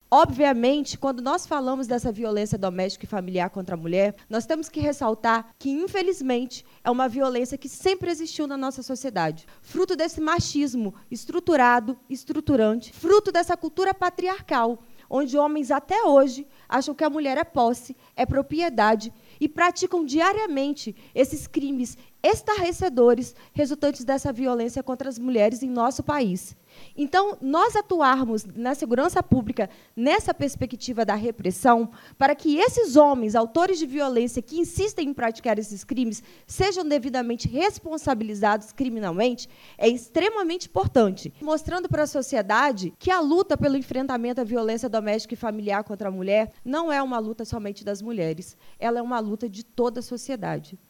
Obviamente, quando nós falamos dessa violência doméstica e familiar contra a mulher, nós temos que ressaltar que, infelizmente, é uma violência que sempre existiu na nossa sociedade, fruto desse machismo estruturado, estruturante, fruto dessa cultura patriarcal, onde homens até hoje acham que a mulher é posse, é propriedade e praticam diariamente esses crimes estarrecedores resultantes dessa violência contra as mulheres em nosso país. Então, nós atuarmos na segurança pública nessa perspectiva da repressão, para que esses homens, autores de violência, que insistem em praticar esses crimes, sejam devidamente responsabilizados criminalmente, é extremamente importante, mostrando para a sociedade que a luta pelo enfrentamento à violência doméstica e familiar contra a mulher não é uma luta somente das mulheres, ela é uma luta de toda a sociedade.